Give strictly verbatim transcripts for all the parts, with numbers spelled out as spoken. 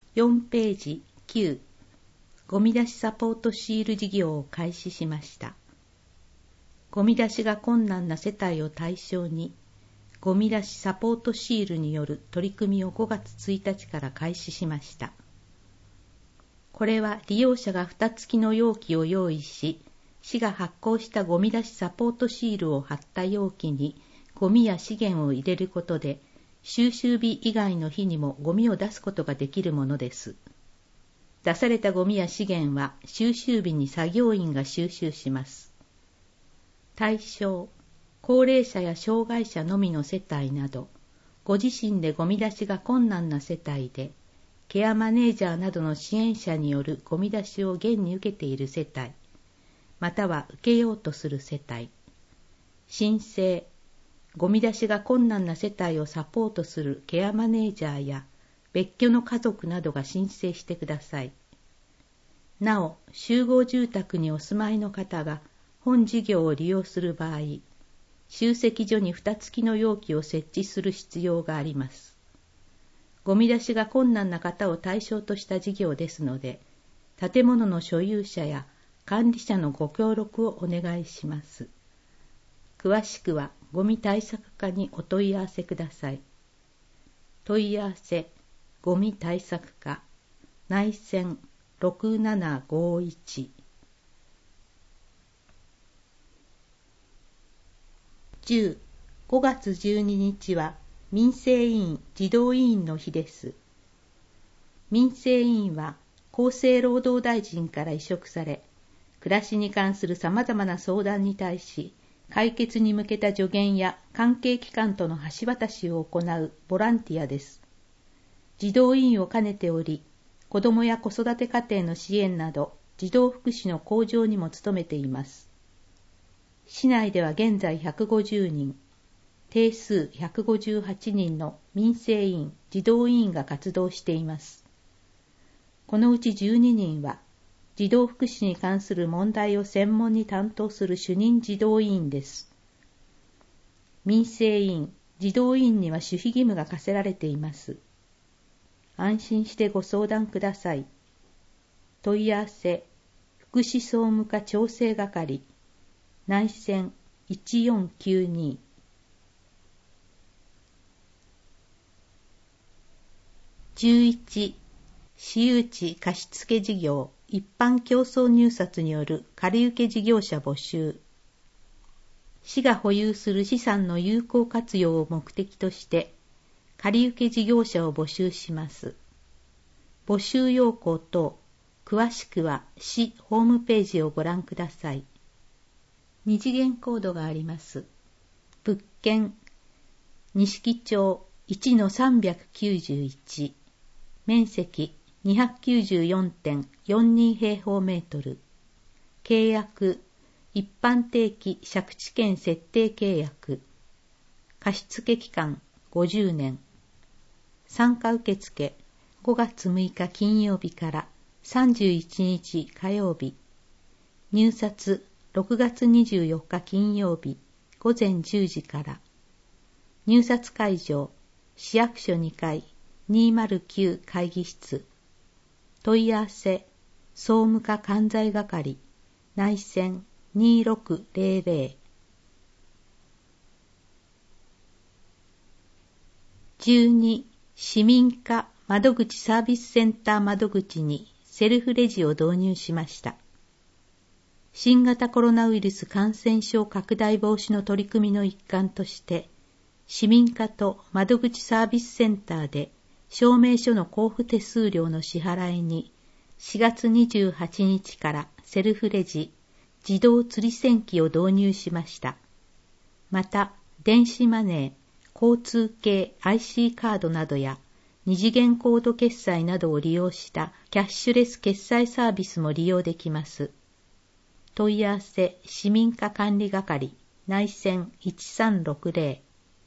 よんページきゅう、ゴミ出しサポートシール事業を開始しました。ゴミ出しが困難な世帯を対象に、ゴミ出しサポートシールによる取り組みをごがつついたちから開始しました。これは利用者が蓋付きの容器を用意し、市が発行したゴミ出しサポートシールを貼った容器にゴミや資源を入れることで、収集日以外の日にもゴミを出すことができるものです。出されたゴミや資源は収集日に作業員が収集します。対象、高齢者や障害者のみの世帯など、ご自身でゴミ出しが困難な世帯で、ケアマネージャーなどの支援者によるゴミ出しを現に受けている世帯、または受けようとする世帯、申請、ゴミ出しが困難な世帯をサポートするケアマネージャーや別居の家族などが申請してください。なお、集合住宅にお住まいの方が本事業を利用する場合、集積所に蓋付きの容器を設置する必要があります。ゴミ出しが困難な方を対象とした事業ですので、建物の所有者や管理者のご協力をお願いします。詳しくはゴミ対策課にお問い合わせください。問い合わせ、ゴミ対策課、内線ろくななごいち。じゅう、ごがつじゅうににちは民生委員児童委員の日です。民生委員は厚生労働大臣から委嘱され、暮らしに関するさまざまな相談に対し、解決に向けた助言や関係機関との橋渡しを行うボランティアです。児童委員を兼ねており、子どもや子育て家庭の支援など、児童福祉の向上にも努めています。市内では現在ひゃくごじゅうにん、定数ひゃくごじゅうはちにんの民生委員、児童委員が活動しています。このうちじゅうににんは、児童福祉に関する問題を専門に担当する主任児童委員です。民生委員、児童委員には守秘義務が課せられています。安心してご相談ください。問い合わせ、福祉総務課調整係、内線いちよんきゅうに。じゅういち、私有地貸付事業一般競争入札による借受事業者募集。市が保有する資産の有効活用を目的として、借受事業者を募集します。募集要項等、詳しくは市ホームページをご覧ください。二次元コードがあります。物件、錦町 いちのさんびゃくきゅうじゅういち、面積 にひゃくきゅうじゅうよんてんよんに 平方メートル。契約、一般定期借地権設定契約。貸付期間ごじゅうねん。参加受付ごがつむいか金曜日からさんじゅういちにち火曜日。入札ろくがつにじゅうよっか金曜日ごぜんじゅうじから。入札会場、市役所にかいにまるきゅう会議室。問い合わせ、総務課関西係、内線にろくぜろぜろ。じゅうに、市民課窓口サービスセンター窓口にセルフレジを導入しました。新型コロナウイルス感染症拡大防止の取り組みの一環として、市民課と窓口サービスセンターで証明書の交付手数料の支払いにしがつにじゅうはちにちからセルフレジ、自動釣り銭機を導入しました。また、電子マネー、交通系 アイシー カードなどや二次元コード決済などを利用したキャッシュレス決済サービスも利用できます。問い合わせ市民課管理係、内線いちさんろくぜろ。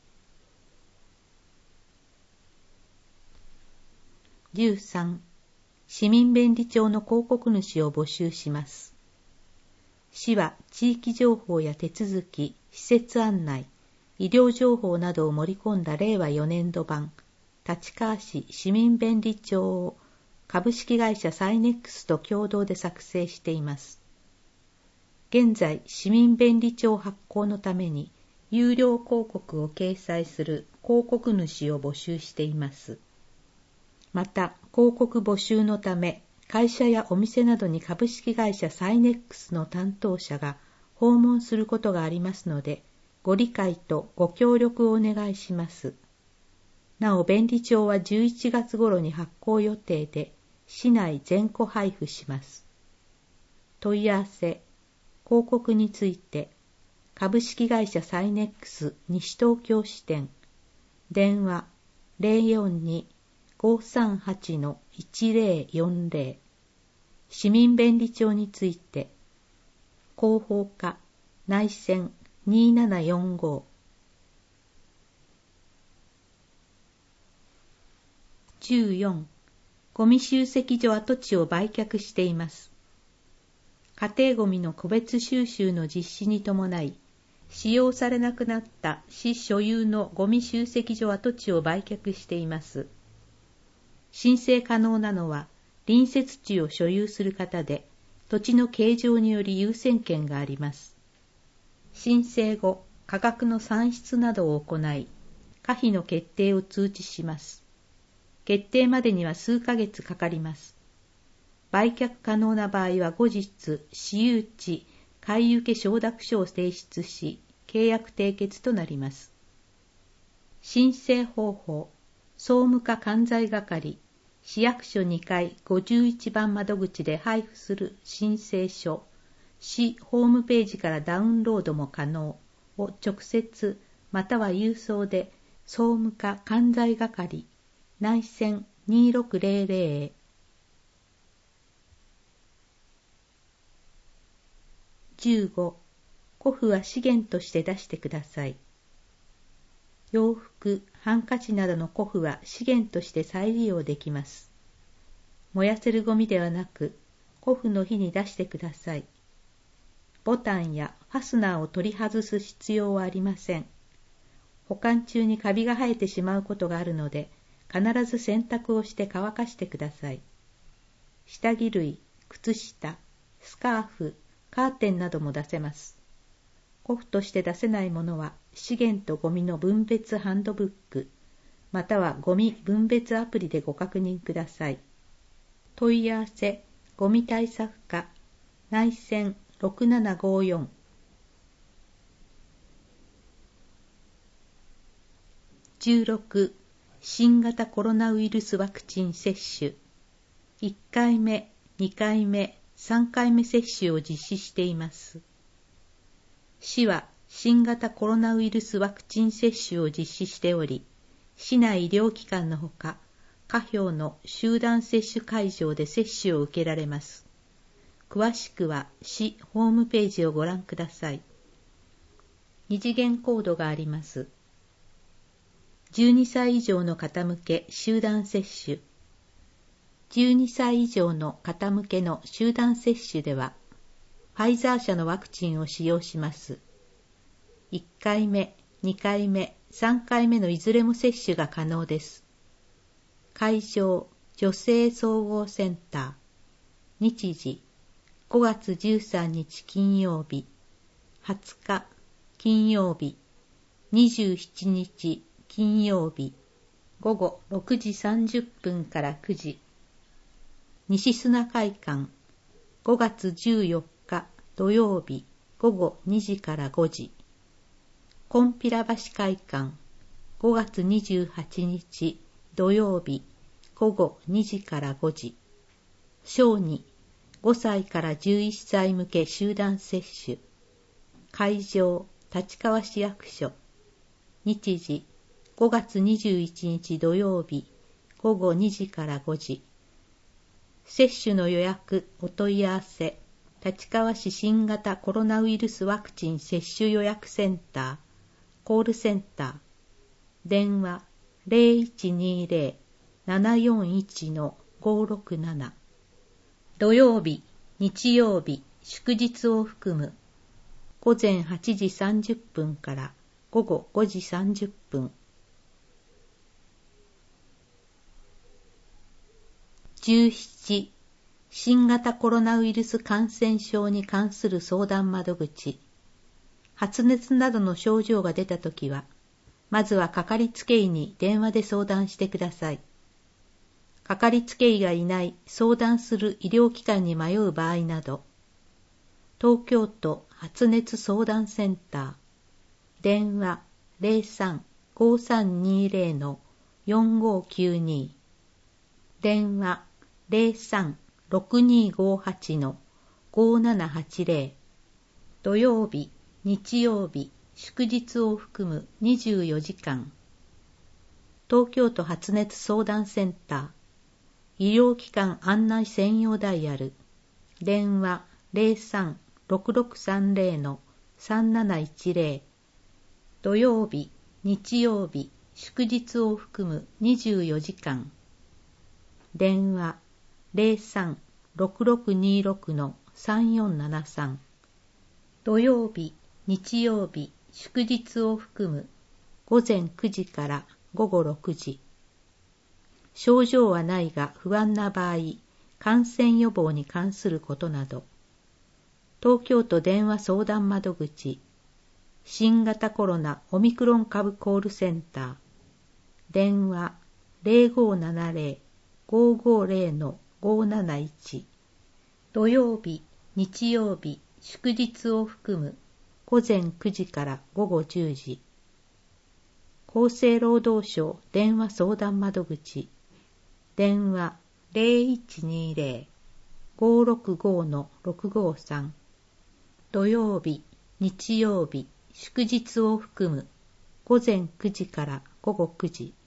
じゅうさん、市民便利帳の広告主を募集します。市は地域情報や手続き、施設案内、医療情報などを盛り込んだれいわよねんど版立川市市民便利帳を株式会社サイネックスと共同で作成しています。現在、市民便利帳発行のために有料広告を掲載する広告主を募集しています。また、広告募集のため、会社やお店などに株式会社サイネックスの担当者が訪問することがありますので、ご理解とご協力をお願いします。なお、便利帳はじゅういちがつ頃に発行予定で、市内全戸配布します。問い合わせ、広告について、株式会社サイネックス西東京支店、電話 ゼロよんに ごさんはち いちゼロよんゼロ、市民便利帳について、広報課内線にーななよんご。じゅうよん、ゴミ集積所跡地を売却しています。家庭ゴミの個別収集の実施に伴い、使用されなくなった市所有のゴミ集積所跡地を売却しています。申請可能なのは、隣接地を所有する方で、土地の形状により優先権があります。申請後、価格の算出などを行い、可否の決定を通知します。決定までには数ヶ月かかります。売却可能な場合は後日、私有地買受承諾書を提出し、契約締結となります。申請方法、総務課管財係、市役所にかいごじゅういちばん窓口で配布する申請書、市ホームページからダウンロードも可能を直接または郵送で総務課管財係、内線にーろくゼロゼロへ。じゅうご、古布は資源として出してください。洋服、ハンカチなどの古布は資源として再利用できます。燃やせるゴミではなく、古布の日に出してください。ボタンやファスナーを取り外す必要はありません。保管中にカビが生えてしまうことがあるので、必ず洗濯をして乾かしてください。下着類、靴下、スカーフ、カーテンなども出せます。古布として出せないものは資源とゴミの分別ハンドブック、またはゴミ分別アプリでご確認ください。問い合わせ、ゴミ対策課、内線ろくななごよん。じゅうろく、新型コロナウイルスワクチン接種。いっかいめ、にかいめ、さんかいめ接種を実施しています。市は新型コロナウイルスワクチン接種を実施しており、市内医療機関のほか、家標の集団接種会場で接種を受けられます。詳しくは市ホームページをご覧ください。二次元コードがあります。じゅうにさい以上の方向け集団接種。じゅうにさい以上の方向けの集団接種では、ファイザー社のワクチンを使用します。いっかいめ、にかいめ、さんかいめのいずれも接種が可能です。会場、女性総合センター。日時、ごがつじゅうさんにち金曜日、はつか金曜日、にじゅうしちにち金曜日、ごごろくじさんじゅっぷんからくじ。西砂会館、ごがつじゅうよっか土曜日、ごごにじからごじ。金平橋会館、ごがつにじゅうはちにち土曜日、ごごにじからごじ。小児、ごさいからじゅういっさい向け集団接種。会場、立川市役所。日時、ごがつにじゅういちにち土曜日、ごごにじからごじ。接種の予約、お問い合わせ、立川市新型コロナウイルスワクチン接種予約センター、コールセンター、電話 ゼロいちにゼロ ななよんいち ごろくなな。土曜日、日曜日、祝日を含む、ごぜんはちじさんじゅっぷんからごごごじさんじゅっぷん。 じゅうなな、新型コロナウイルス感染症に関する相談窓口。発熱などの症状が出たときは、まずはかかりつけ医に電話で相談してください。かかりつけ医がいない相談する医療機関に迷う場合など、東京都発熱相談センター、電話 ゼロさん ごさんにゼロ のよんごきゅうに、電話 ゼロさん ろくにごはち のごななはちゼロ、土曜日、日曜日、祝日を含むにじゅうよじかん、東京都発熱相談センター、医療機関案内専用ダイヤル、電話 ゼロさん ろくろくさんゼロ のさんなないちゼロ、土曜日、日曜日、祝日を含むにじゅうよじかん、電話 ゼロさん ろくろくにろく のさんよんななさん、土曜日、日曜日、祝日を含むごぜんくじからごごろくじ。症状はないが不安な場合、感染予防に関することなど、東京都電話相談窓口、新型コロナオミクロン株コールセンター、電話 ゼロごななゼロ ごごゼロ のごなないち、土曜日、日曜日、祝日を含むごぜんくじからごごじゅうじ。厚生労働省電話相談窓口、電話 ゼロいちにゼロ ごろくご のろくごさん、土曜日、日曜日、祝日を含むごぜんくじからごごくじ。